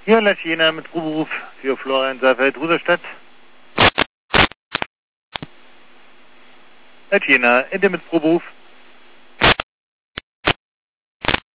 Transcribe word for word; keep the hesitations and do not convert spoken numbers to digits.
Hier in Jena mit Rufruf für Florian Seifert-Ruderstadt. Jena, Ende mit Proberuf.